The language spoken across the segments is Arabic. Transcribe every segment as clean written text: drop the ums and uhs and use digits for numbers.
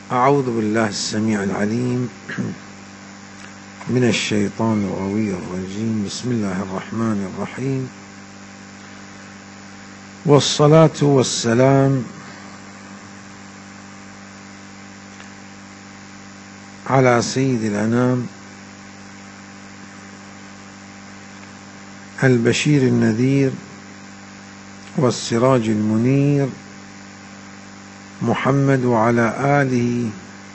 أعوذ بالله السميع العليم من الشيطان الغوي الرجيم. بسم الله الرحمن الرحيم، والصلاة والسلام على سيد الأنام البشير النذير والسراج المنير محمد، وعلى آله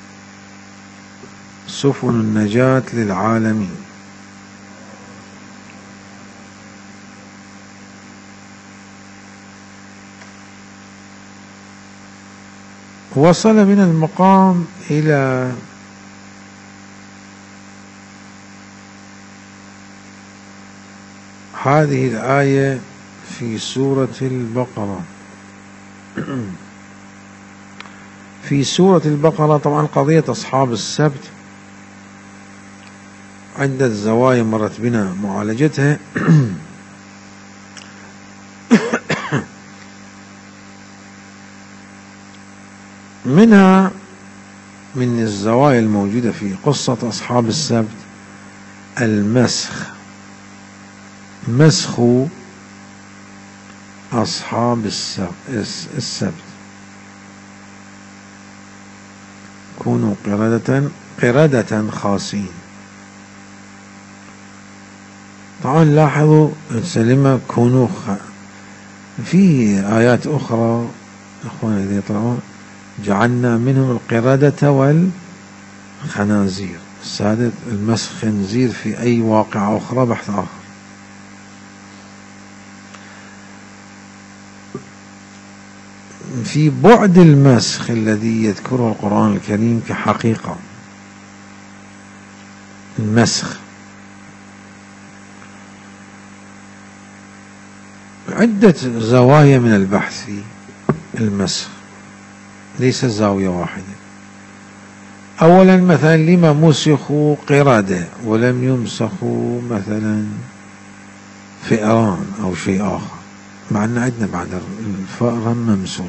سفن النجاة للعالمين. وصل من المقام إلى هذه الآية في سورة البقرة. في سورة البقرة طبعا قضية أصحاب السبت عدة زوايا مرت بنا معالجتها. منها من الزوايا الموجودة في قصة أصحاب السبت المسخ، مسخ أصحاب السبت، كونوا قردة خاسين. طبعا لاحظوا الكلمة كونوا في آيات أخرى أخوانا إذا يطلعون جعلنا منهم القردة والخنازير. السادة المسخ خنزير في أي واقعة أخرى بحث آخر. في بعد المسخ الذي يذكره القرآن الكريم كحقيقة، المسخ عدة زوايا من البحث في المسخ، ليس زاوية واحدة. أولا مثلا لما مسخوا قردة ولم يمسخوا مثلا فئران أو شيء آخر، مع أن عندنا بعد الفأر ممسوخ.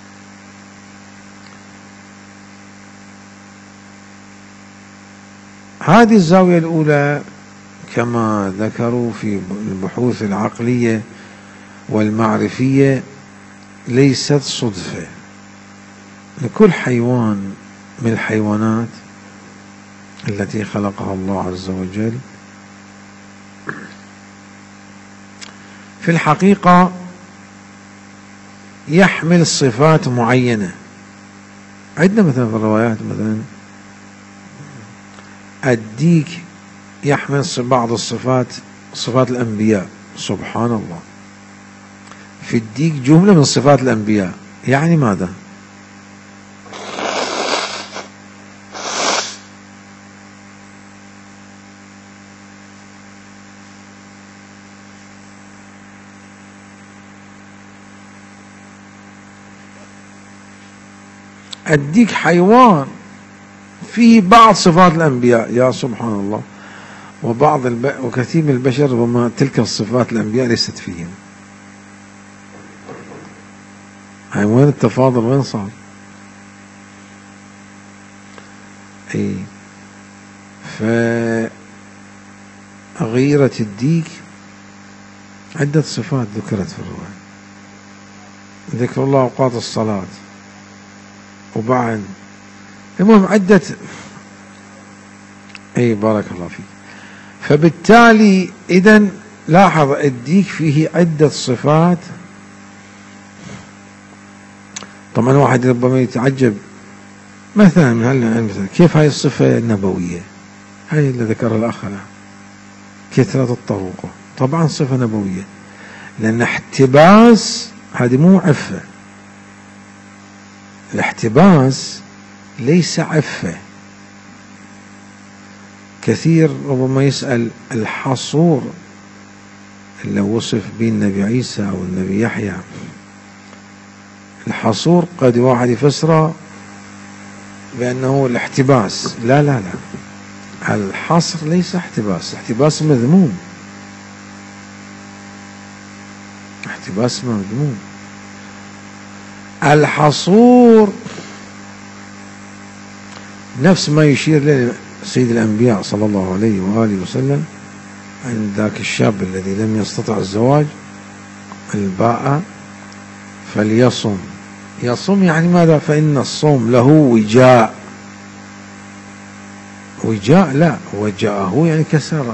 هذه الزاوية الأولى كما ذكروا في البحوث العقلية والمعرفية ليست صدفة. لكل حيوان من الحيوانات التي خلقها الله عز وجل في الحقيقة يحمل صفات معينة. عندنا مثلا في الروايات مثلا الديك يحمل بعض الصفات، صفات الأنبياء. سبحان الله، في الديك جملة من صفات الأنبياء. يعني ماذا؟ الديك حيوان فيه بعض صفات الأنبياء، يا سبحان الله. وكثير من البشر ربما تلك الصفات الأنبياء ليست فيهم. هاي وين التفاضل؟ وين صار؟ اي فغيرة الديك عدة صفات ذكرت في الرواية. ذكر الله أوقات الصلاة، وبعد المهم عدة. اي بارك الله فيك. فبالتالي إذن لاحظ الديك فيه عدة صفات. طبعا واحد ربما يتعجب مثلا من كيف هاي الصفة النبوية، هاي اللي ذكرها الأخ كثرة الطروق. طبعا صفة نبوية، لأن احتباس هذه مو عفة. الاحتباس ليس عفة. كثير ربما يسأل الحصور اللي وصف به النبي عيسى أو النبي يحيى، الحصور قد واحد يفسره بأنه الاحتباس. لا لا لا، الحصر ليس احتباس. احتباس مذموم، احتباس مذموم. الحصور نفس ما يشير له سيد الأنبياء صلى الله عليه وآله وسلم عند ذاك الشاب الذي لم يستطع الزواج الباء فليصم. يصم يعني ماذا؟ فإن الصوم له وجاء. وجاء لا، وجاءه يعني كسر،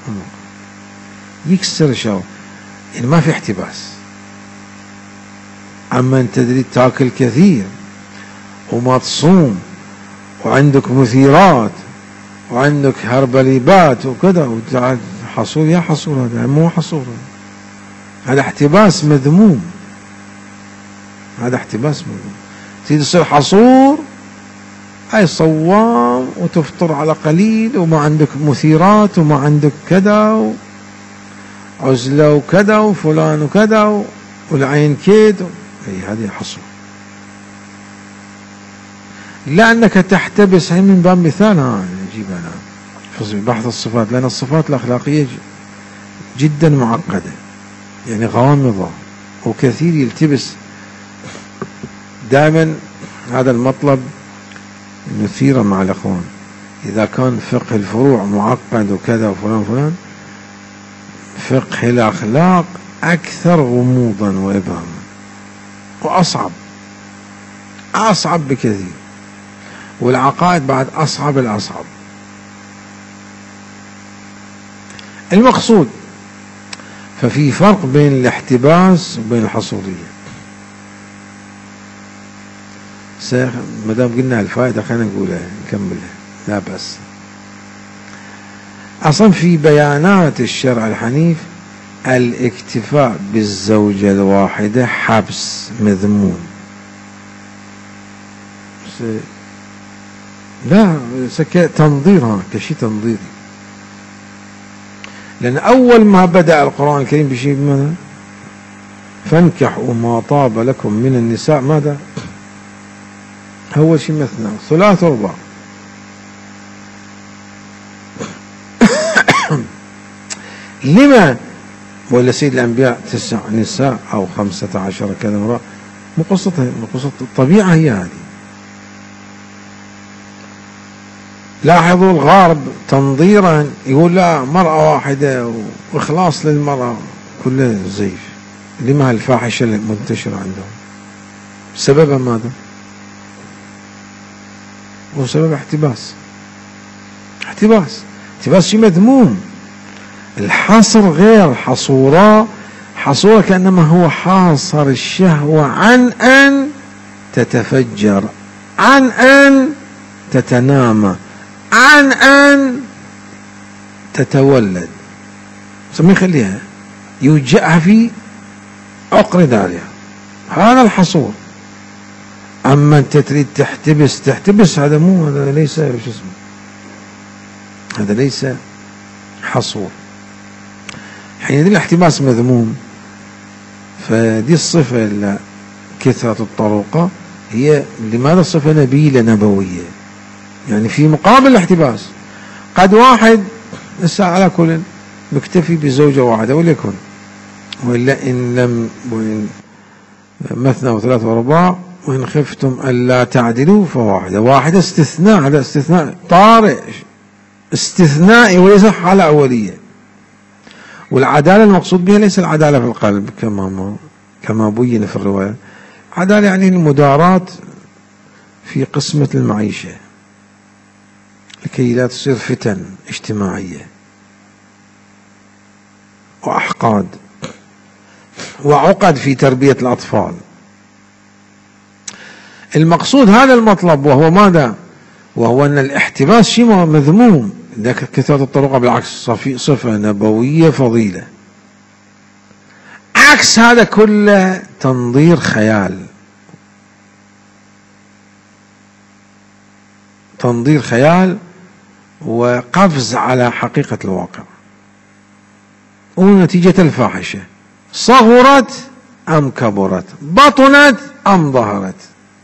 يكسر شو يعني ما في احتباس. أما أنت تريد تاكل كثير وما تصوم وعندك مثيرات وعندك هربليبات وكذا وتعد حصول، يا حصول هذا مو حصول، هذا احتباس مذموم، هذا احتباس مذموم. تريد تصير حصور أي صوام وتفطر على قليل وما عندك مثيرات وما عندك كذا وعزلة وكذا وفلان وكذا والعين كيد، أي هذه حصر. لأنك تحتبس، هي من باب مثال نجيب أنا في بحث الصفات، لأن الصفات الأخلاقية جدا معقدة يعني غامضة وكثير يلتبس. دائما هذا المطلب نثيره مع الأخوان، إذا كان فقه الفروع معقد وكذا وفلان فلان، فقه الأخلاق أكثر غموضا وإبهاما وأصعب، أصعب بكثير، والعقائد بعد أصعب الأصعب. المقصود ففي فرق بين الاحتباس وبين الحصولية. ما دام قلنا الفائدة خلينا نقولها نكملها لا بأس. أصلا في بيانات الشرع الحنيف الاكتفاء بالزوجة الواحدة حبس مذموم. لا تنظير، كشيء تنظيري، لأن أول ما بدأ القرآن الكريم بشيء ماذا؟ فانكحوا ما طاب لكم من النساء ماذا؟ أول شيء مثنى ثلاث ورباع. لما ولا سيد الأنبياء 9 نساء أو 15 كذا امرأة؟ مو قصتها، مو قصة الطبيعة هي هذه. لاحظوا الغرب تنظيرا يقول لا مرأة واحدة وإخلاص للمرأة، كله زيف. لما الفاحشة المنتشرة عندهم سببها ماذا؟ هو سبب احتباس. احتباس شيء مذموم. الحصر غير حصورة. حصورة كأنما هو حاصر الشهوة عن أن تتفجر، عن أن تتنامى، عن أن تتولد. ما يخليها يوجعها في عقر دارها، هذا الحصور. أما أنت تريد تحتبس هذا مو، هذا ليس شو اسمه، هذا ليس حصور. حين الاحتباس مذموم، فدي الصفة كثرة الطرقة هي لماذا صفة نبيلة نبوية؟ يعني في مقابل الاحتباس قد واحد لسه على كل مكتفي بزوجة واحدة وليكن، وإلا إن لم وإن مثنى وثلاث ورباع وإن خفتم ألا تعدلوا فواحدة. واحدة استثناء، هذا استثناء طارئ استثنائي وليس حالة أولية. والعدالة المقصود بها ليس العدالة في القلب كما بين في الرواية. عدالة يعني المداراة في قسمة المعيشة لكي لا تصير فتن اجتماعية وأحقاد وعقد في تربية الأطفال. المقصود هذا المطلب، وهو ماذا؟ وهو أن الاحتباس شيء مذموم. ذاك كثرة الطرق بالعكس صفة نبوية فضيلة. عكس هذا كله تنظير خيال، تنظير خيال وقفز على حقيقة الواقع. ونتيجة الفاحشة صغرت أم كبرت، بطنت أم ظهرت.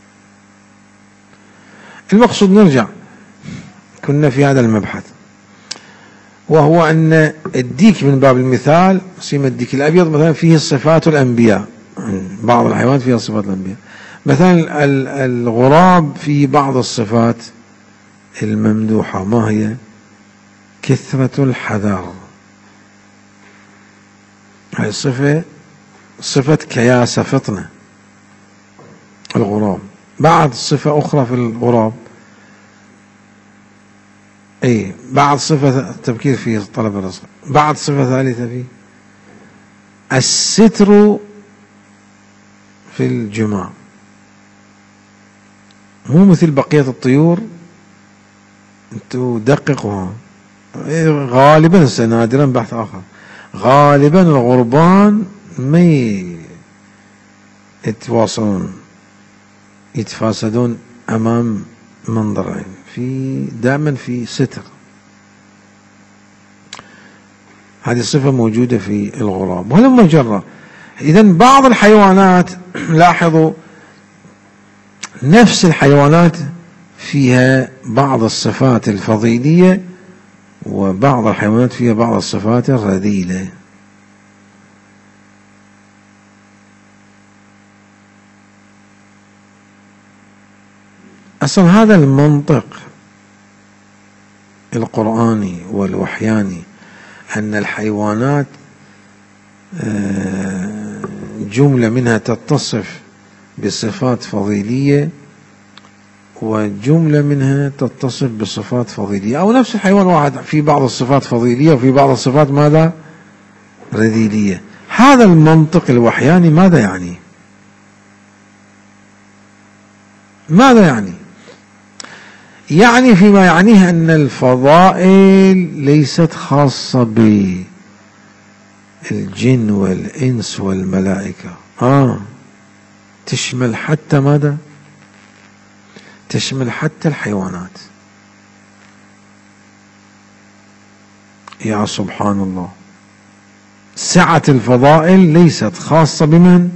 المقصود نرجع، كنا في هذا المبحث، وهو أن الديك من باب المثال، سيما الديك الأبيض مثلا فيه صفات الأنبياء، بعض الحيوانات فيها صفات الأنبياء. مثلا الغراب فيه بعض الصفات الممدوحة ما هي؟ كثرة الحذر. هاي صفة كياسة فطنة الغراب. بعد صفة أخرى في الغراب، بعد صفة التبكير في طلب الرزق، بعد صفة ثالثة فيه الستر في الجماع. مو مثل بقية الطيور، انتو دققوا غالبا، نادرا بحث آخر، غالبا الغربان ما يتواصلون، يتفاسدون أمام منظرين، دائما في ستر. هذه الصفة موجودة في الغراب. وهلم جرة. إذن بعض الحيوانات لاحظوا نفس الحيوانات فيها بعض الصفات الفضيلية، وبعض الحيوانات فيها بعض الصفات الرذيلة. أصلا هذا المنطق القرآني والوحياني أن الحيوانات جملة منها تتصف بصفات فضيلية وجملة منها تتصف بصفات فضيلية، أو نفس الحيوان واحد في بعض الصفات فضيلية وفي بعض الصفات ماذا؟ رذيلية. هذا المنطق الوحياني ماذا يعني؟ ماذا يعني؟ يعني فيما يعنيه أن الفضائل ليست خاصة بالجن والإنس والملائكة، تشمل حتى ماذا؟ تشمل حتى الحيوانات. يا سبحان الله، سعة الفضائل ليست خاصة بمن؟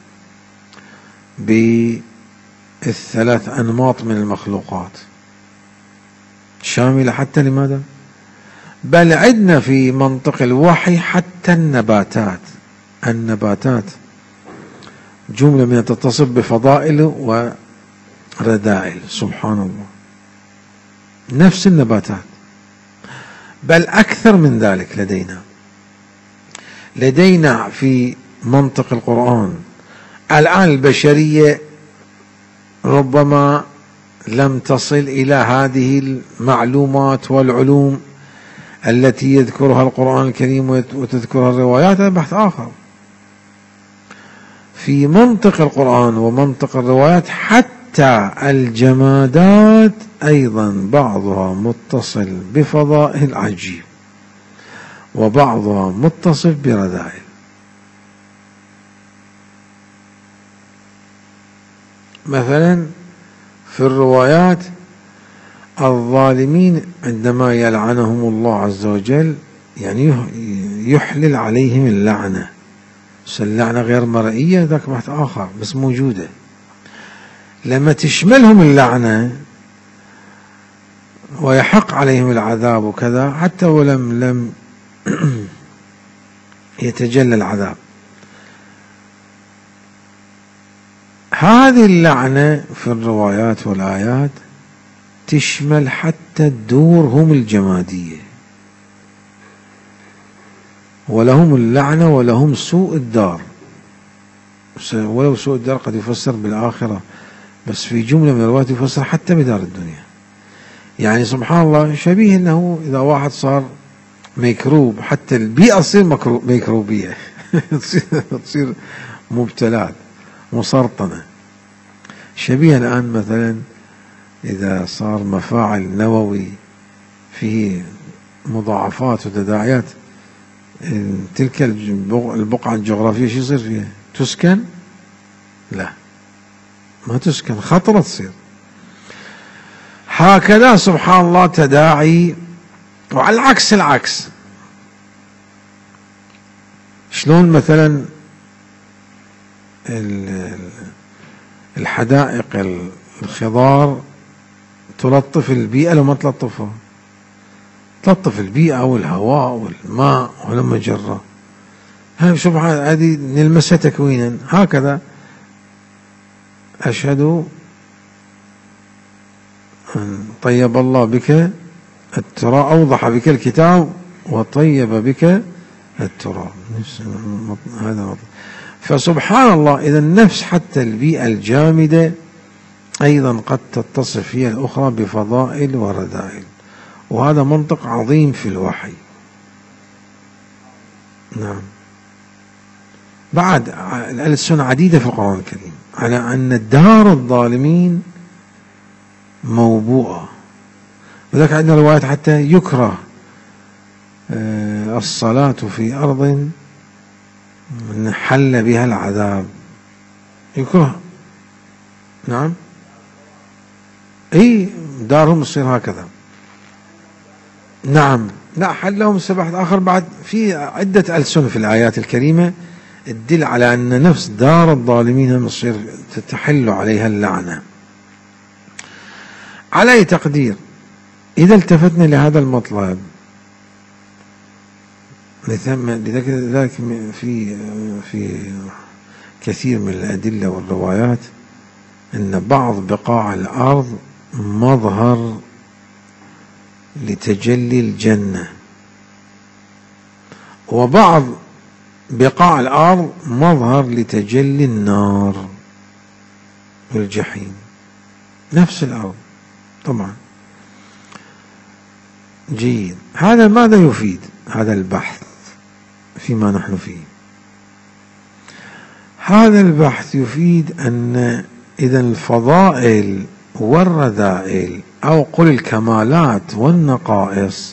بالثلاث أنماط من المخلوقات، شاملة حتى لماذا؟ بل عندنا في منطق الوحي حتى النباتات جملة منها تتصف بفضائل ورذائل. سبحان الله، نفس النباتات، بل أكثر من ذلك. لدينا في منطق القرآن الآن البشرية ربما لم تصل إلى هذه المعلومات والعلوم التي يذكرها القرآن الكريم وتذكرها الروايات، هذا بحث آخر. في منطق القرآن ومنطق الروايات حتى الجمادات أيضا بعضها متصل بفضائل عجيب وبعضها متصف برذائل. مثلا في الروايات الظالمين عندما يلعنهم الله عز وجل يعني يحلل عليهم اللعنة، بس اللعنة غير مرئية، ذاك بحث آخر، بس موجودة. لما تشملهم اللعنة ويحق عليهم العذاب وكذا، حتى ولم يتجلى العذاب، هذه اللعنة في الروايات والآيات تشمل حتى الدور هم الجمادية، ولهم اللعنة ولهم سوء الدار. ولو سوء الدار قد يفسر بالآخرة، بس في جملة من الروايات يفسر حتى بدار الدنيا. يعني سبحان الله، شبيه أنه إذا واحد صار ميكروب حتى البيئة تصير ميكروبية تصير مبتلات مسرطنة. شبيه الآن مثلا إذا صار مفاعل نووي فيه مضاعفات وتداعيات، تلك البقعة الجغرافية شو يصير فيها؟ تسكن؟ لا، ما تسكن، خطرة تصير. هكذا سبحان الله تداعي. وعلى العكس شلون مثلا الحدائق الخضار تلطف البيئة لو ما تلطفها، تلطف البيئة والهواء والماء ولما جرة. سبحان هذه نلمسها تكوينا. هكذا أشهد طيب الله بك التراب، أوضح بك الكتاب وطيب بك التراب. هذا مطلب. فسبحان الله، إذا النفس حتى البيئة الجامدة أيضا قد تتصف هي الأخرى بفضائل ورذائل، وهذا منطق عظيم في الوحي. نعم. بعد الألسن عديدة في القرآن الكريم على أن دار الظالمين موبوءة، وذلك عندنا روايات حتى يكره الصلاة في أرض حل بها العذاب، يكره. نعم. اي دارهم تصير هكذا. نعم. لا، حلهم سبحت آخر. بعد في عدة ألسن في الآيات الكريمة تدل على أن نفس دار الظالمين مصير تتحل عليها اللعنة. على أي تقدير، إذا التفتنا لهذا المطلب، لذلك في كثير من الأدلة والروايات أن بعض بقاع الأرض مظهر لتجلي الجنة، وبعض بقاع الأرض مظهر لتجلي النار والجحيم. نفس الأرض طبعا. جيد. هذا ماذا يفيد هذا البحث فيما نحن فيه؟ هذا البحث يفيد أن إذا الفضائل والرذائل، أو قل الكمالات والنقائص،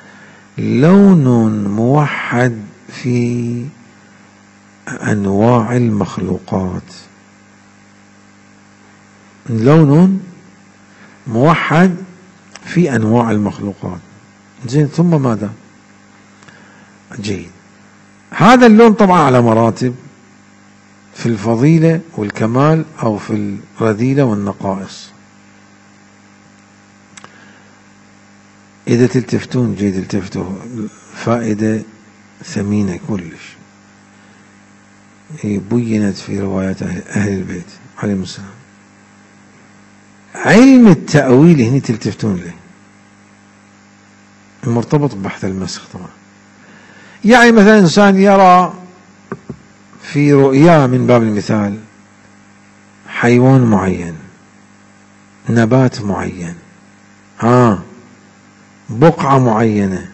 لون موحد في أنواع المخلوقات. لون موحد في أنواع المخلوقات. زين. ثم ماذا؟ جيد. هذا اللون طبعا على مراتب في الفضيلة والكمال، أو في الرذيلة والنقائص. إذا تلتفتون جيد، التفتوا، فائدة ثمينة كلش بينت في روايات أهل البيت عليهم السلام. علم التأويل هنا تلتفتون له، المرتبط ببحث المسخ طبعا. يعني مثلا إنسان يرى في رؤياه من باب المثال حيوان معين، نبات معين، بقعة معينة،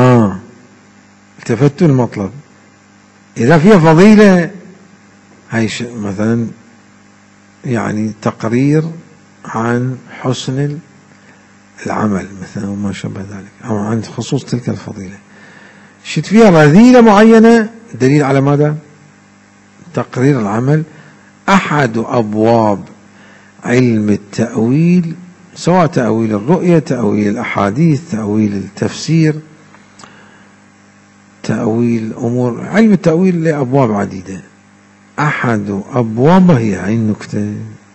التفتوا المطلب. إذا فيها فضيلة، هاي مثلا يعني تقرير عن حسن العمل مثلا وما شابه ذلك، أو عن خصوص تلك الفضيلة. شت فيها رذيلة معينة، دليل على ماذا؟ تقرير العمل. أحد أبواب علم التأويل، سواء تأويل الرؤية، تأويل الأحاديث، تأويل التفسير، تأويل أمور، علم التأويل له أبواب عديدة. أحد أبوابه هي هاي النكتة.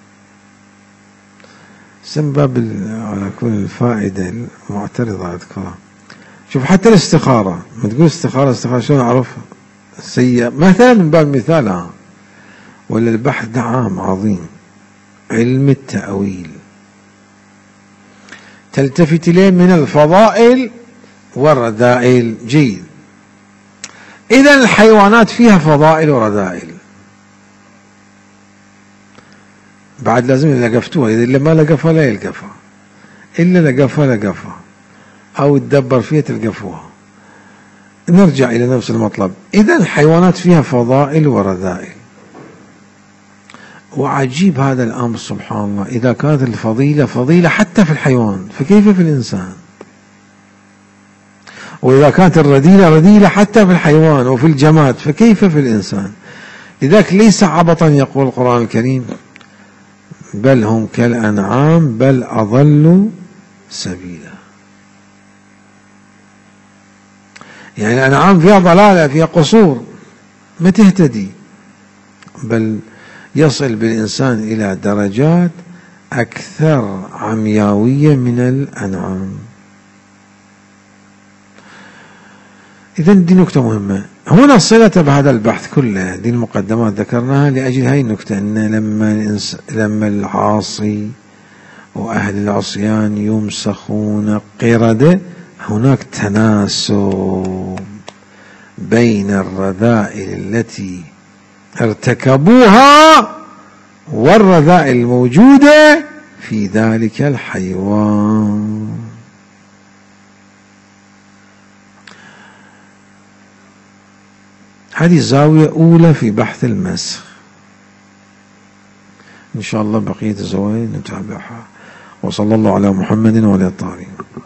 سبب على كل الفائدة المعترضة أذكرها. شوف حتى الاستخارة، ما تقول استخارة شلون أعرف سيئة مثلا من باب المثال، ولا البحث ده عام عظيم. علم التأويل تلتفت إليه من الفضائل والرذائل. جيد. إذا الحيوانات فيها فضائل ورذائل، بعد لازم لقفتوها. إذا ما لقفها لا يلقفها، إلا لقفها لقفها، أو تدبر فيها تلقفوها. نرجع إلى نفس المطلب. إذا الحيوانات فيها فضائل ورذائل، وعجيب هذا الأمر سبحان الله. إذا كانت الفضيلة فضيلة حتى في الحيوان، فكيف في الإنسان؟ وإذا كانت الرذيلة رذيلة حتى في الحيوان وفي الجماد، فكيف في الإنسان؟ لذلك ليس عبطا يقول القرآن الكريم: بل هم كالأنعام بل أضلوا سبيلا. يعني الأنعام فيها ضلالة، فيها قصور، ما تهتدي، بل يصل بالإنسان إلى درجات أكثر عمياوية من الأنعام. إذن دي نكتة مهمة. هنا صلة بهذا البحث كله، دي المقدمات ذكرناها لأجل هاي النكتة، أن لما العاصي وأهل العصيان يمسخون قردة. هناك تناسب بين الرذائل التي ارتكبوها والرذائل الموجودة في ذلك الحيوان. هذه زاوية أولى في بحث المسخ. إن شاء الله بقية الزوايا نتابعها. وصلى الله على محمد وعلى الطاهرين.